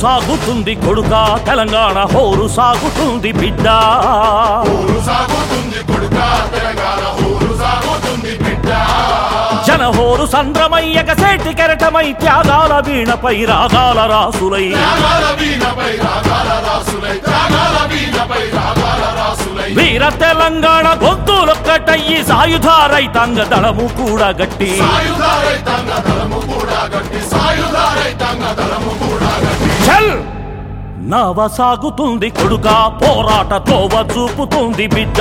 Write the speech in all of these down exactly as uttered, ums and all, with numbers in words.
సాగుతుంది కొడుక తెలంగాణ హోరు సాగుతుంది బిడ్డ జనహోరు సంద్రమయ్యక సేటి కెరటమై త్యాగాల వీణపై రాగాల రాసులై వీర తెలంగాణ గొంతులొక్కటయ్యి సాయుధ రైతాంగ దళము కూడా గట్టి చల్ నవ సాగుతుంది కొడుక పోరాట తోవ చూపుతుంది బిడ్డ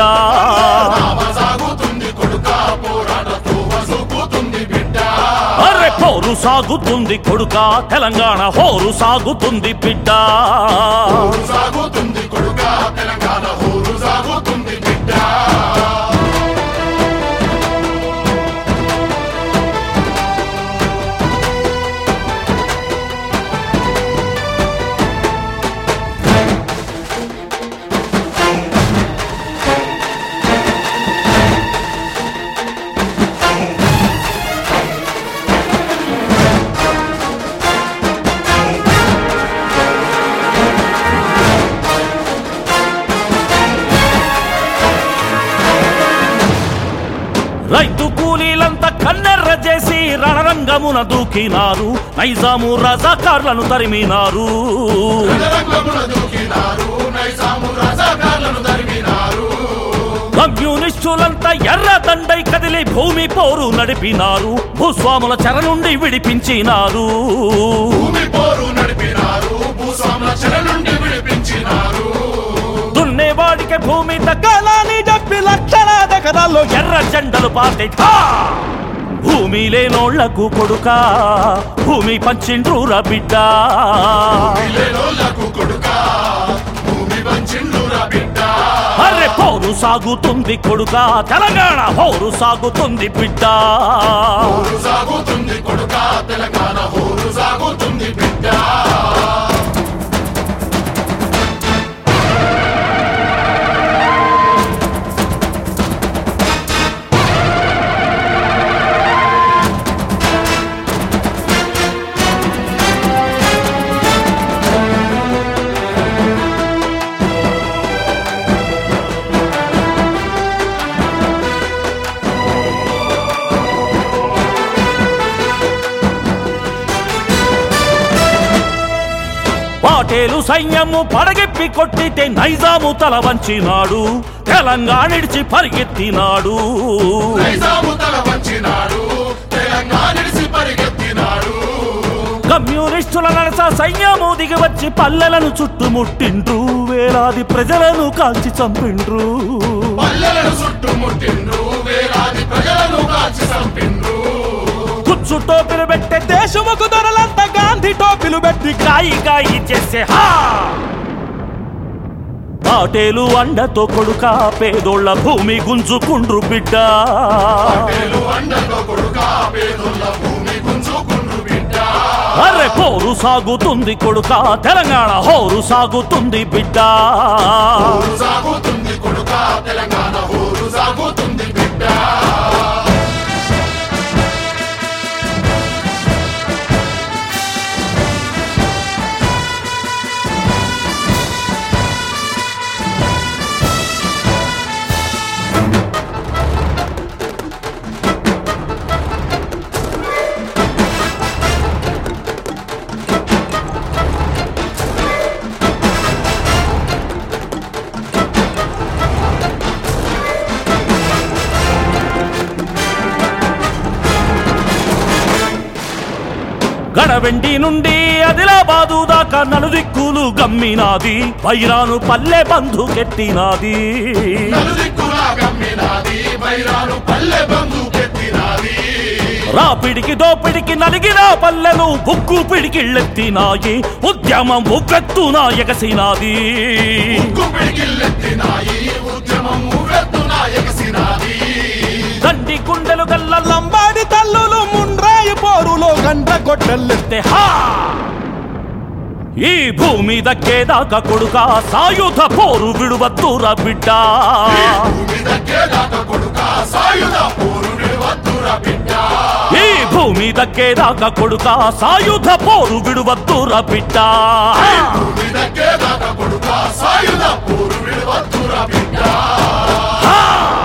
అరే పోరు సాగుతుంది కొడుక తెలంగాణ హోరు సాగుతుంది బిడ్డ రైతు కూలీలంతా కన్నెర్ర చేసి రణరంగమున దూకినారు నైజాము రజాకార్లను తరిమినారు కమ్యూనిస్టులంతా ఎర్ర దండై కదిలి భూమి పోరు నడిపినారు భూస్వాముల చెర నుండి విడిపించినారు దున్నేవాడికి భూమి దక్కాలని చెప్పి లక్షలాది ఎకరాల్లో ఎర్ర జెండలు పాతే భూమి లేనోళ్లకు కొడుక భూమి పంచిండ్రురా బిడ్డ అరే పోరు సాగుతుంది కొడుక తెలంగాణ హోరు సాగుతుంది బిడ్డ పాటేలు సైన్యము పడగెప్పి కొట్టితే నైజాము తల వంచినాడు తెలంగాణిడిచి పరిగెత్తినాడు కమ్యూనిస్టుల నడస సైన్యము దిగి వచ్చి పల్లెలను చుట్టుముట్టిండ్రు వేలాది ప్రజలను కాల్చి చంపిండ్రు కుచ్చు టోపీలు పెట్టే దేశముకు దొరలంతా గాంధీ టోపీలు పెట్టి గాయి గాయి చేసే హా పాటేలు అండతో కొడుక పేదోళ్ల భూమి గుంజుకుండ్రు బిడ్డ అరే పోరు సాగుతుంది కొడుక తెలంగాణ హోరు సాగుతుంది బిడ్డ గడవెండి నుండి ఆదిలాబాదు దాకా నలుదిక్కులు గమ్మినాది వైరాను పల్లె బంధుకెత్తినాది రాపిడికి దోపిడికి నలిగిన పల్లెలు బుక్కు పిడికిళ్ళెత్తినాయి ఉద్యమం ఉవ్వెత్తున ఎగసినాది దండి గుండెలు గల్ల లంబాడి తల్లులు ముండ్రాయి పోరులో గంట కొట్టెల్లెత్తే హా ఈ భూమి దక్కేదాకా కొడుక సాయుధ పోరు విడువద్దురా బిడ్డ ఈ భూమి దక్కేదాకా కొడుక సాయుధ పోరు విడువద్దురా బిడ్డ భూమి దక్కేదాకా కొడుక సాయుధ పోరు విడువద్దురా బిడ్డ